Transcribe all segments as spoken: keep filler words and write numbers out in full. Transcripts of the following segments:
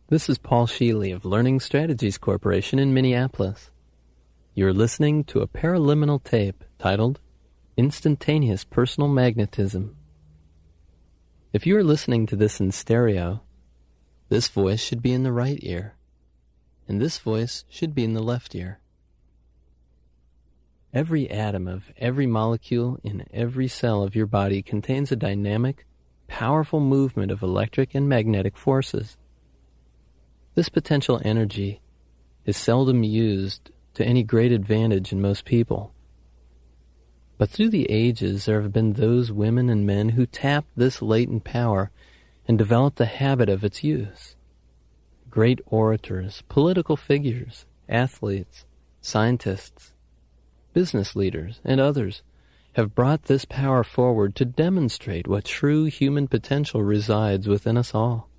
This is Paul Sheely of Learning Strategies Corporation in Minneapolis. You're listening to a paraliminal tape titled Instantaneous Personal Magnetism. If you are listening to this in stereo, this voice should be in the right ear, and this voice should be in the left ear. Every atom of every molecule in every cell of your body contains a dynamic, powerful movement of electric and magnetic forces. This potential energy is seldom used to any great advantage in most people. But through the ages, there have been those women and men who tapped this latent power and developed the habit of its use. Great orators, political figures, athletes, scientists, business leaders, and others have brought this power forward to demonstrate what true human potential resides within us all.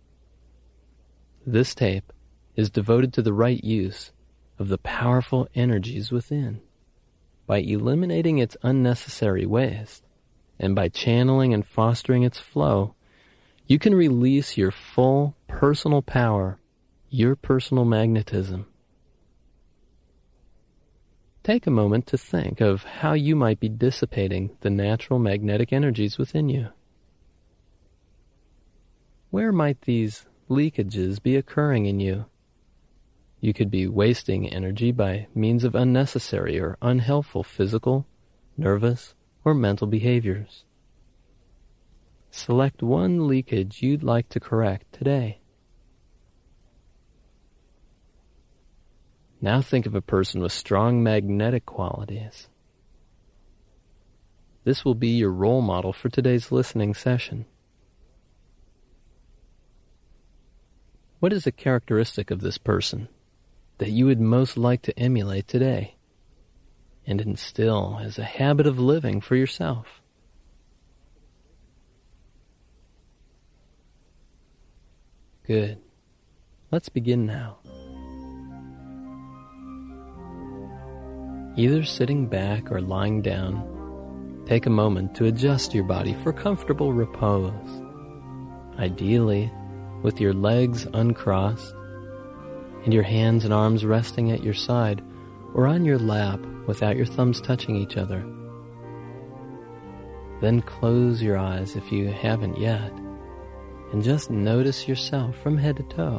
This tape is devoted to the right use of the powerful energies within. By eliminating its unnecessary waste, and by channeling and fostering its flow, you can release your full personal power, your personal magnetism. Take a moment to think of how you might be dissipating the natural magnetic energies within you. Where might these leakages be occurring in you? You could be wasting energy by means of unnecessary or unhelpful physical, nervous, or mental behaviors. Select one leakage you'd like to correct today. Now think of a person with strong magnetic qualities. This will be your role model for today's listening session. What is a characteristic of this person that you would most like to emulate today and instill as a habit of living for yourself? Good. Let's begin now. Either sitting back or lying down, take a moment to adjust your body for comfortable repose. Ideally, with your legs uncrossed and your hands and arms resting at your side or on your lap without your thumbs touching each other. Then close your eyes if you haven't yet, and just notice yourself from head to toe.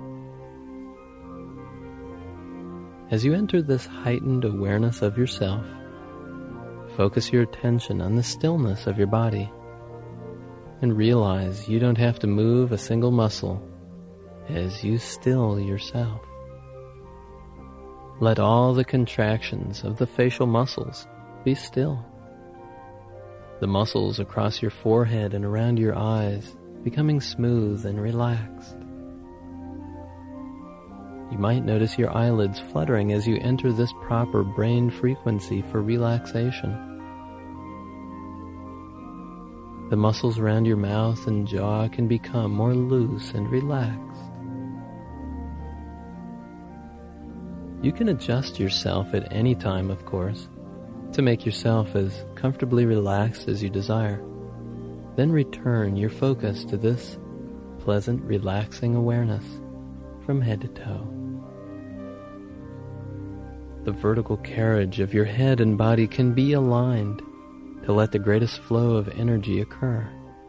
As you enter this heightened awareness of yourself, focus your attention on the stillness of your body and realize you don't have to move a single muscle as you still yourself. Let all the contractions of the facial muscles be still. The muscles across your forehead and around your eyes becoming smooth and relaxed. You might notice your eyelids fluttering as you enter this proper brain frequency for relaxation. The muscles around your mouth and jaw can become more loose and relaxed. You can adjust yourself at any time, of course, to make yourself as comfortably relaxed as you desire. Then return your focus to this pleasant, relaxing awareness from head to toe. The vertical carriage of your head and body can be aligned to let the greatest flow of energy occur.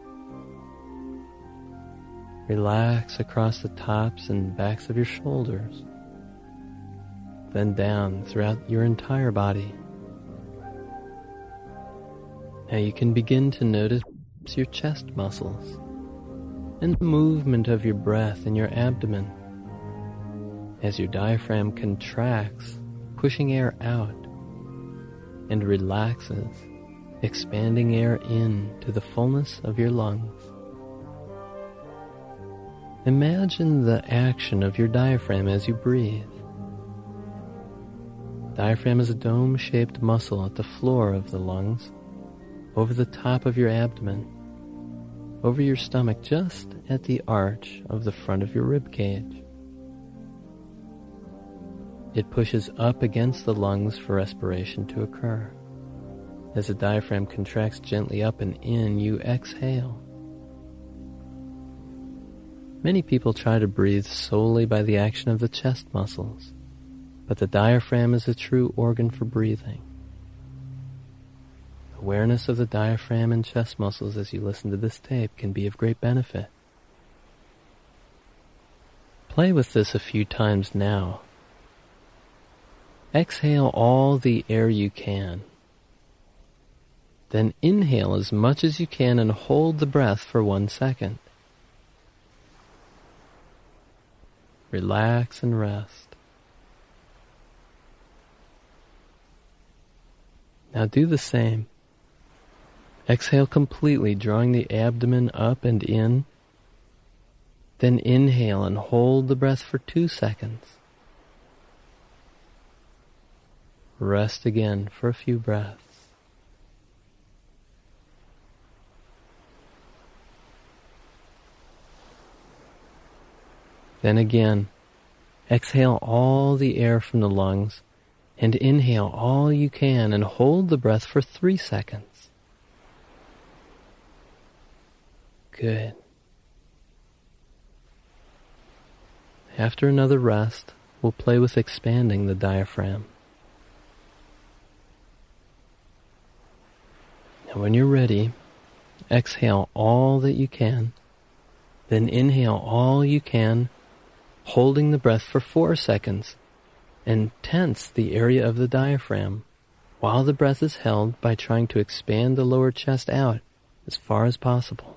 Relax across the tops and backs of your shoulders, then down throughout your entire body. Now you can begin to notice your chest muscles and the movement of your breath in your abdomen as your diaphragm contracts, pushing air out, and relaxes, expanding air in to the fullness of your lungs. Imagine the action of your diaphragm as you breathe. Diaphragm is a dome-shaped muscle at the floor of the lungs, over the top of your abdomen, over your stomach, just at the arch of the front of your rib cage. It pushes up against the lungs for respiration to occur. As the diaphragm contracts gently up and in, you exhale. Many people try to breathe solely by the action of the chest muscles, but the diaphragm is a true organ for breathing. Awareness of the diaphragm and chest muscles as you listen to this tape can be of great benefit. Play with this a few times now. Exhale all the air you can. Then inhale as much as you can and hold the breath for one second. Relax and rest. Now do the same. Exhale completely, drawing the abdomen up and in. Then inhale and hold the breath for two seconds. Rest again for a few breaths. Then again, exhale all the air from the lungs and inhale all you can and hold the breath for three seconds. Good. After another rest, we'll play with expanding the diaphragm. Now when you're ready, exhale all that you can, then inhale all you can, holding the breath for four seconds, and tense the area of the diaphragm while the breath is held by trying to expand the lower chest out as far as possible.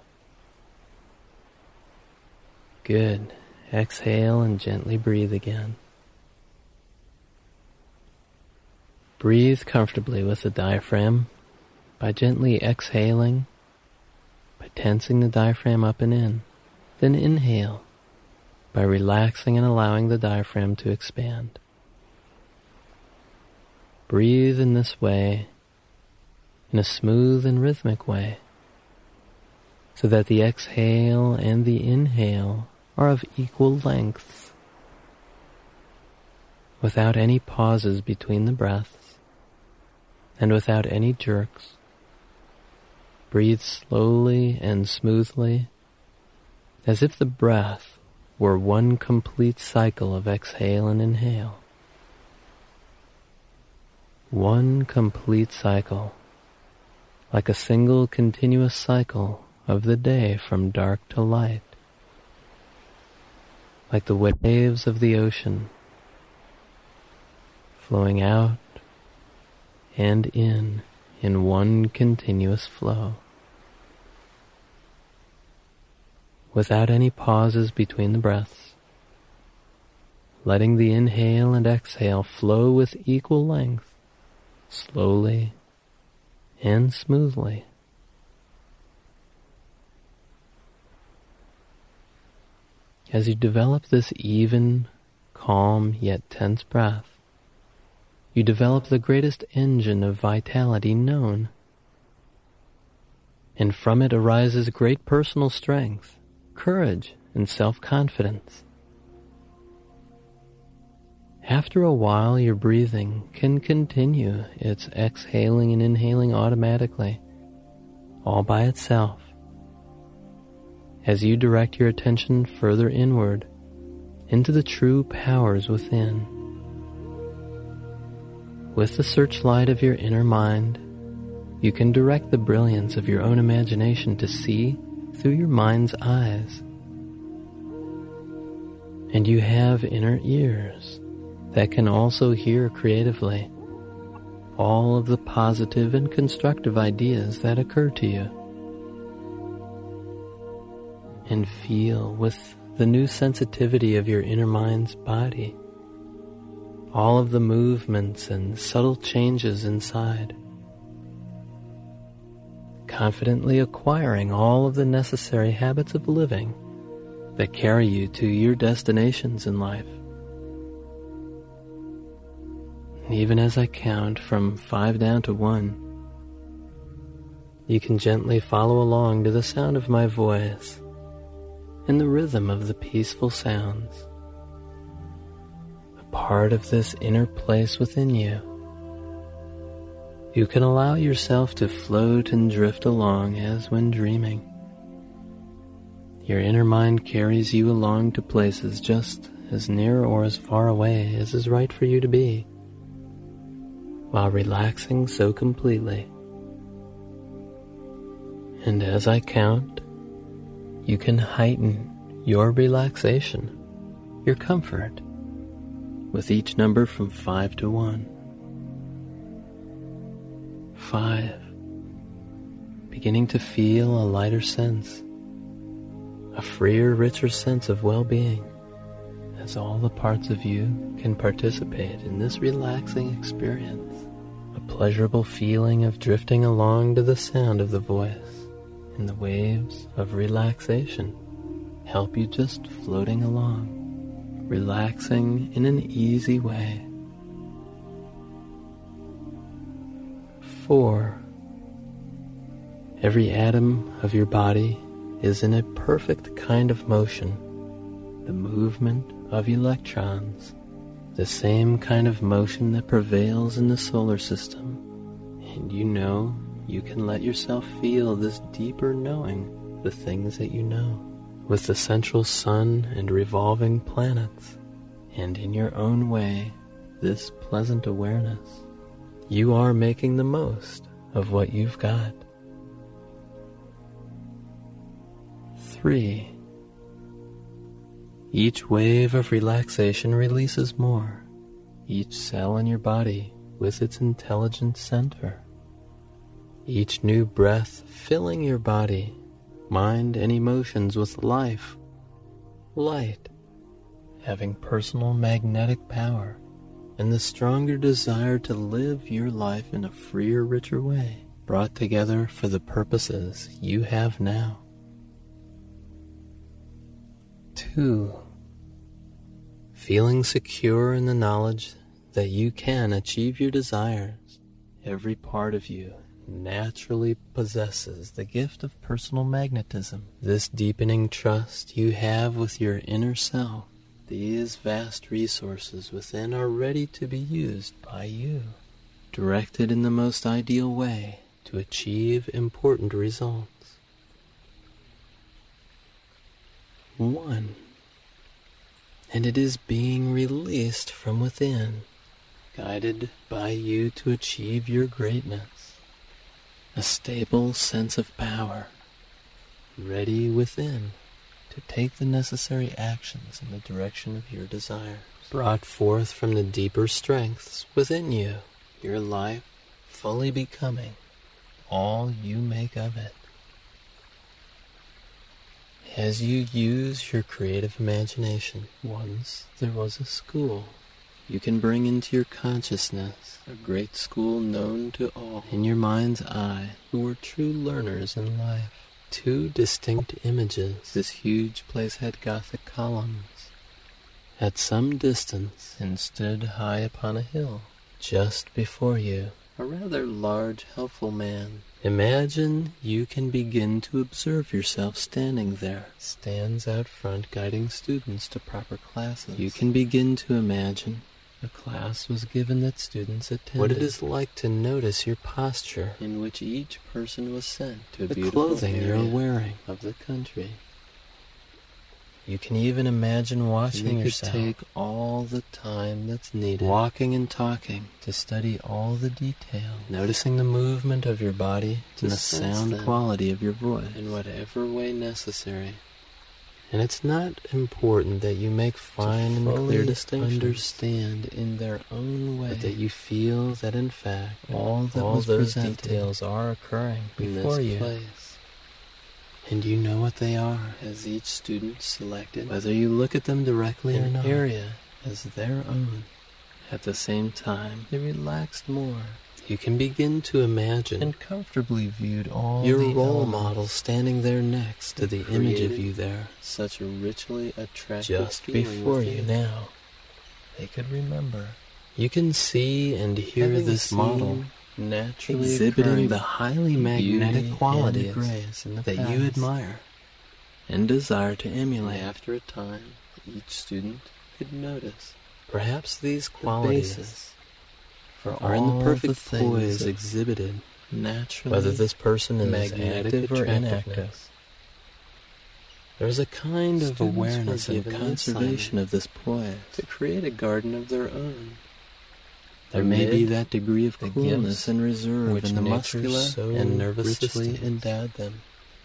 Good. Exhale and gently breathe again. Breathe comfortably with the diaphragm by gently exhaling, by tensing the diaphragm up and in. Then inhale by relaxing and allowing the diaphragm to expand. Breathe in this way, in a smooth and rhythmic way, so that the exhale and the inhale are of equal lengths, without any pauses between the breaths, and without any jerks. Breathe slowly and smoothly, as if the breath were one complete cycle of exhale and inhale. One complete cycle, like a single continuous cycle of the day from dark to light. Like the waves of the ocean, flowing out and in in one continuous flow, without any pauses between the breaths, letting the inhale and exhale flow with equal length, slowly and smoothly. As you develop this even, calm, yet tense breath, you develop the greatest engine of vitality known. And from it arises great personal strength, courage, and self-confidence. After a while, your breathing can continue its exhaling and inhaling automatically, all by itself. As you direct your attention further inward into the true powers within. With the searchlight of your inner mind, you can direct the brilliance of your own imagination to see through your mind's eyes. And you have inner ears that can also hear creatively all of the positive and constructive ideas that occur to you. And feel with the new sensitivity of your inner mind's body all of the movements and subtle changes inside, confidently acquiring all of the necessary habits of living that carry you to your destinations in life. And even as I count from five down to one, you can gently follow along to the sound of my voice and the rhythm of the peaceful sounds. A part of this inner place within you, you can allow yourself to float and drift along as when dreaming. Your inner mind carries you along to places just as near or as far away as is right for you to be, while relaxing so completely. And as I count, you can heighten your relaxation, your comfort, with each number from five to one. Five. Beginning to feel a lighter sense, a freer, richer sense of well-being, as all the parts of you can participate in this relaxing experience. A pleasurable feeling of drifting along to the sound of the voice, and the waves of relaxation help you just floating along, relaxing in an easy way. Four. Every atom of your body is in a perfect kind of motion, the movement of electrons, the same kind of motion that prevails in the solar system, and you know you can let yourself feel this deeper knowing the things that you know, with the central sun and revolving planets, and in your own way, this pleasant awareness. You are making the most of what you've got. Three. Each wave of relaxation releases more, each cell in your body with its intelligent center. Each new breath filling your body, mind, and emotions with life, light, having personal magnetic power, and the stronger desire to live your life in a freer, richer way, brought together for the purposes you have now. Two. Feeling secure in the knowledge that you can achieve your desires, every part of you naturally possesses the gift of personal magnetism. This deepening trust you have with your inner self, these vast resources within are ready to be used by you, directed in the most ideal way to achieve important results. One. And it is being released from within, guided by you to achieve your greatness. A stable sense of power, ready within to take the necessary actions in the direction of your desires, brought forth from the deeper strengths within you, your life fully becoming all you make of it. As you use your creative imagination, once there was a school. You can bring into your consciousness a great school known to all in your mind's eye who were true learners in life. Two distinct images. This huge place had Gothic columns. At some distance, and stood high upon a hill, just before you, a rather large, helpful man. Imagine you can begin to observe yourself standing there. Stands out front guiding students to proper classes. You can begin to imagine a class was given that students attended. What it is like to notice your posture, in which each person was sent to the clothing you're wearing of the country. You can even imagine watching yourself take all the time that's needed, walking and talking, to study all the details, noticing the movement of your body and the sound quality of your voice in whatever way necessary. And it's not important that you make fine and clear distinctions, understand in their own way, but that you feel that in fact all, that all those details are occurring before you. Place. And you know what they are, as each student selected, whether you look at them directly or not, area as their own. At the same time, they relaxed more. You can begin to imagine and comfortably viewed all your role model standing there next to the image of you there, such a richly attractive just before you now. They could remember. You can see and hear Having this model naturally exhibiting the highly magnetic qualities that past. You admire and desire to emulate. After a time, each student could notice perhaps these qualities the for are in the perfect the poise exhibited naturally, whether this person is active or inactive. There's a kind of Students awareness were and given conservation the of this poise to create a garden of their own. There may be that degree of the coolness gifts and reserve which in the nature muscular so and nervous richly system endowed them.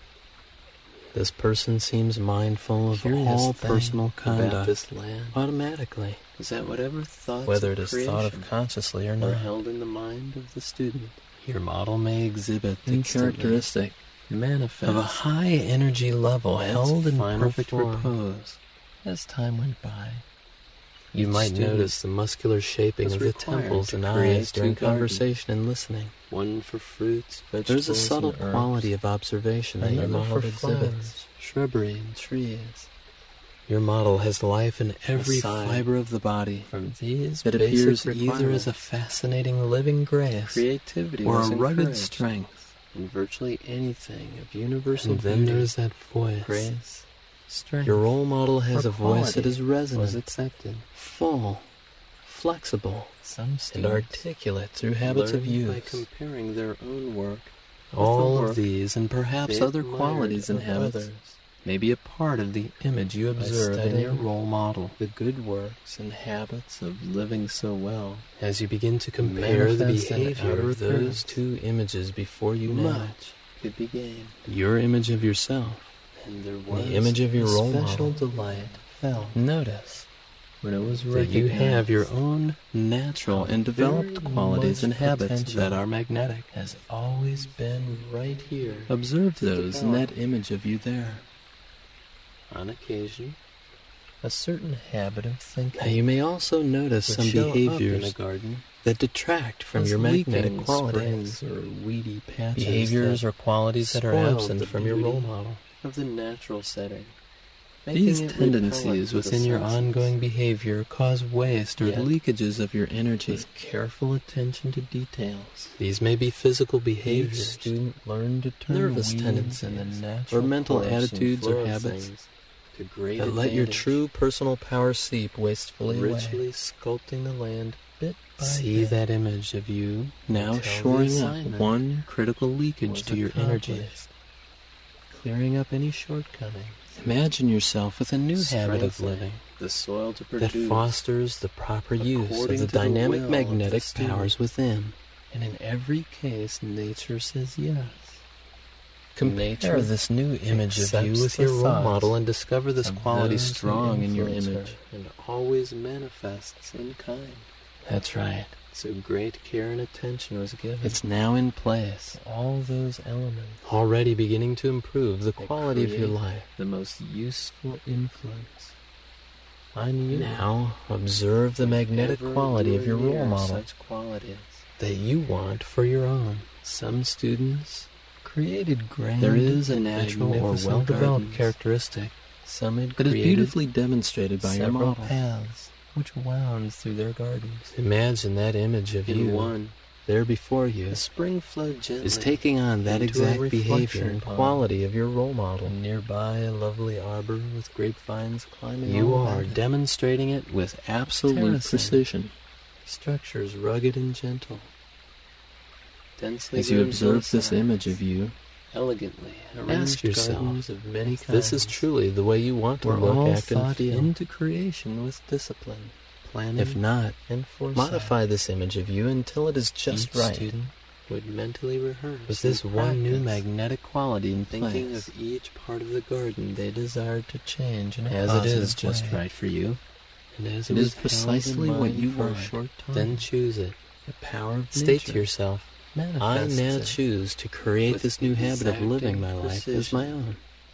This person seems mindful of Curious all thing personal about conduct this land automatically, is that whatever thoughts whether of it is thought of creation consciously or are not. held in the mind of the student, Your model may exhibit the instantly characteristic manifest of a high energy level its held in final perfect form. repose. as time went by. You Each might student notice the muscular shaping was of the required temples to and create eyes during two gardens. conversation and listening. One for fruits, vegetables, There's a subtle and herbs, quality of observation that your another model for exhibits. flowers, shrubbery, and trees. Your model has life in every Aside fiber of the body. From these It basic appears either as a requirements, fascinating living grace creativity or was a rugged encouraged strength. in virtually anything of universal And then beauty, there is that voice. grace, strength. Your role model has or a voice that quality is was resonant, accepted. full, flexible, Some and students articulate through habits of learned by use. comparing their own work with All the of work these and perhaps they other admired qualities and of habits others. may be a part of the image you By observe in your studying role model. the good works and habits of living so well. As you begin to compare the Manifest an behavior outer of those appearance. two images before you know Much could be gained, your image of yourself, and there was the image of your a role special model, delight felt notice when it was that you recognized have your own natural and developed very qualities and much habits potential that are magnetic. has always been right here. Observe to those in develop. that image of you there. On occasion, a certain habit of thinking Now you may also notice would some show up in a behaviors garden that detract from as your magnetic leaking qualities. springs or weedy patches Behaviors that or qualities that are spoiled absent the from your role beauty model. of the natural setting. These making it tendencies repellent to within the your senses. ongoing behavior cause waste or Yet, leakages of your energy. With careful attention to details, These may be physical each behaviors, student learned to turn nervous weeds tendencies, and the natural or mental course and attitudes or flow of habits things to great that let your advantage, true personal power seep wastefully richly away. sculpting the land bit by See bit. that image of you now until the shoring up assignment one critical leakage was to your energy. accomplished, clearing up any shortcomings, Imagine yourself with a new habit of strengthening living the soil to that produce, fosters the proper use according of the to the dynamic will of the magnetic student. powers within. and in every case nature says yes. Compare Nature this new image of you accepts with the your role thoughts model and discover this of quality those who strong in your influence her, image. and always manifests in kind. That's right. So great care and attention was given It's now in place, to all those elements, already beginning to improve the that quality of your create life. the most useful influence on you. Now, observe the magnetic Whenever quality you of your are role near model such qualities. that you want for your own. Some students created grand There is a and natural or magnificent well-developed gardens. characteristic Some had that is created beautifully demonstrated by your several model. paths which wound through their gardens. Imagine that image of In you one, there before you the spring flowed gently, is taking on that into a exact behavior reflection and pond. quality of your role model. and nearby a lovely arbor with grapevines climbing You all are about it. demonstrating it with absolute Terracing. precision. Structures rugged and gentle, densely As you grown observe this hillsides, image of you, elegantly ask arranged yourself gardens of many if kinds. this is truly the way you want to were look, all act, and thought feel. into creation with discipline, planning, If not, and foresight. modify this image of you until it is just Each right. student would mentally rehearse With this and one new practice, magnetic quality in thinking place, of each part of the garden they desired to change in a as it is positive just way. right for you, And as it it is was held in precisely what mind you for a want. short time, then choose it. the power of State nature to yourself, I manifests now it. choose to create with this new habit of living exacting my life as precision. my own.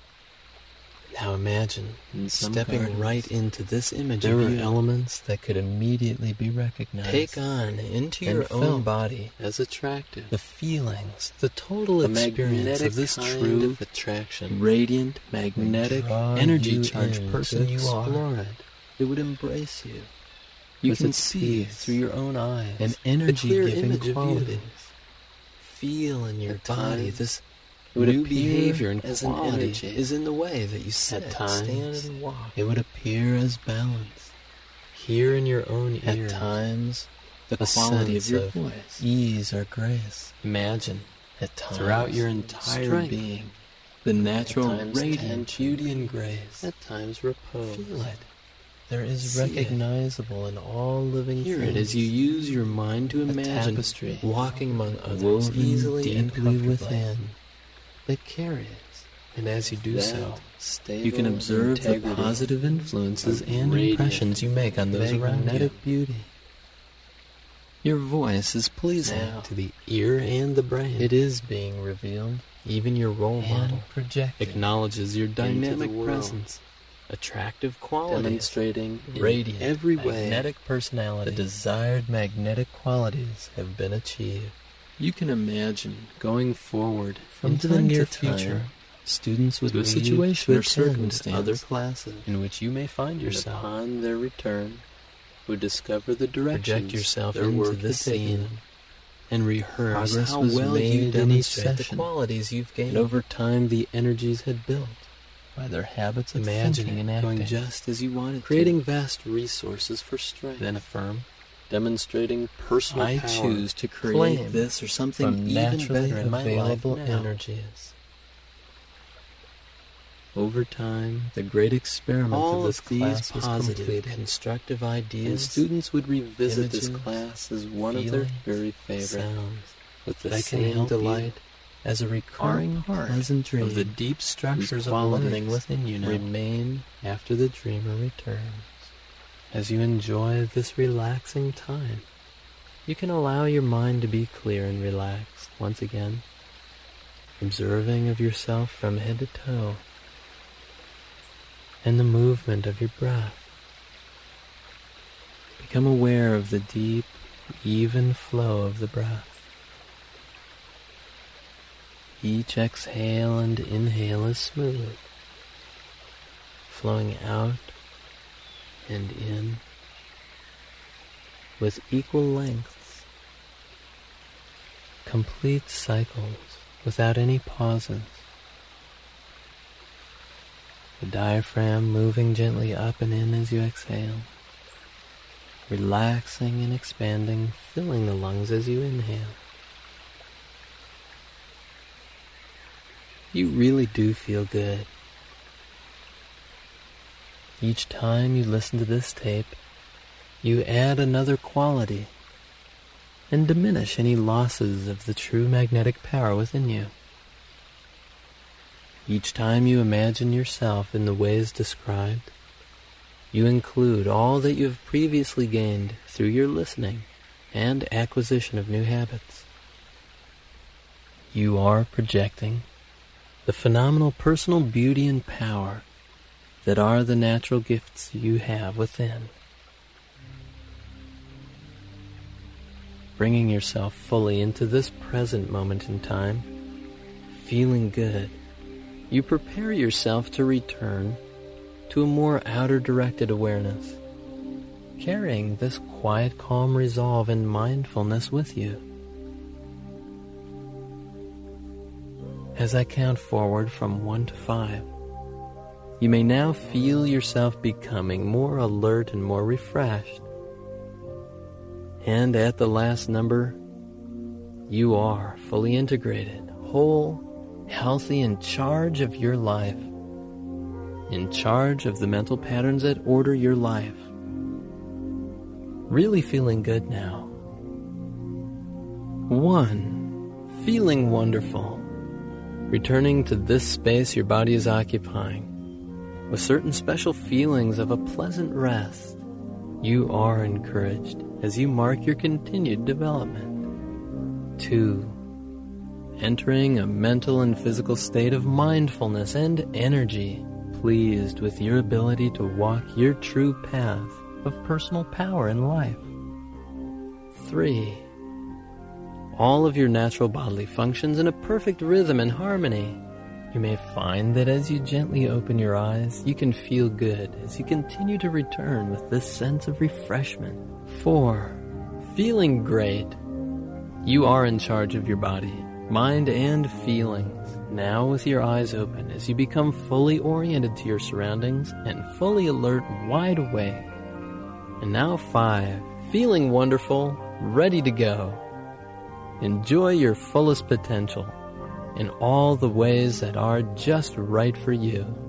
Now imagine In some stepping gardens, right into this image there of were you. elements that could immediately be recognized. Take on into and your own felt body as attractive, the feelings, the total a experience magnetic of this kind true, of attraction, radiant, magnetic, draw energy you charged in person to you are. explore it. It would embrace you. You With can its see peace through your own eyes an the clear energy-giving image of quality. you. Feel in your At body times, this it would new appear behavior and as an quality energy. is in the way that you sit, At times, stand, and walk. It would appear as balance. Hear in your own At ears times, the a quality of sense your of voice. ease or grace. Imagine At times, throughout your entire strength. being the natural At times radiant tension, beauty and grace. at times repose. Feel it. There is See recognizable in all living Hear things. it as you use your mind to A imagine tapestry, walking among others woven easily and deeply comfortably. within. That carries. And as you do That so, stable you can observe the integrity positive influences of and radiant, impressions you make on those around you. magnetic beauty. Your voice is pleasing Now, to the ear and the brain. It is being revealed. Even your role model And projected. acknowledges your dynamic world. presence, attractive qualities, Demonstrating in radiant, every way magnetic personality. the desired magnetic qualities have been achieved. You can imagine going forward From into time the near to time, future students would to a leave situation to or attend circumstance other classes, in which you may find and yourself. upon their return, would discover the directions Project yourself their into work this had taken scene them. and rehearse Progress how was well made you in each demonstrate the session. qualities you've gained. And over time, the energies had built by their habits of Imagine thinking and it acting, going just as you want it creating to. vast resources for strength. Then affirm, demonstrating personal I power. choose to create Claim this or something from even naturally better in my available life now. energies. Over time, the great experiment All of this of these class was positive, completed, constructive and ideas, students would revisit this images, class as one of their feelings, very favorite, sounds with the that can same help you delight as a recurring part pleasant dream of the deep structures whose of qualities learning within you now. remain after the dreamer returns. As you enjoy this relaxing time, you can allow your mind to be clear and relaxed once again, observing of yourself from head to toe and the movement of your breath. Become aware of the deep, even flow of the breath. Each exhale and inhale is smooth, flowing out and in with equal lengths, complete cycles without any pauses. The diaphragm moving gently up and in as you exhale, relaxing and expanding, filling the lungs as you inhale. You really do feel good. Each time you listen to this tape, you add another quality and diminish any losses of the true magnetic power within you. Each time you imagine yourself in the ways described, you include all that you have previously gained through your listening and acquisition of new habits. You are projecting the phenomenal personal beauty and power that are the natural gifts you have within. Bringing yourself fully into this present moment in time, feeling good, you prepare yourself to return to a more outer-directed awareness, carrying this quiet, calm resolve and mindfulness with you. As I count forward from one to five, you may now feel yourself becoming more alert and more refreshed. And at the last number, you are fully integrated, whole, healthy, in charge of your life, in charge of the mental patterns that order your life. Really feeling good now. One, feeling wonderful. Returning to this space your body is occupying, with certain special feelings of a pleasant rest, you are encouraged as you mark your continued development. Two, entering a mental and physical state of mindfulness and energy, pleased with your ability to walk your true path of personal power in life. Three, all of your natural bodily functions in a perfect rhythm and harmony. You may find that as you gently open your eyes, you can feel good as you continue to return with this sense of refreshment. Four, feeling great. You are in charge of your body, mind, and feelings. Now with your eyes open as you become fully oriented to your surroundings and fully alert, wide awake. And now five, feeling wonderful, ready to go. Enjoy your fullest potential. in all the ways that are just right for you.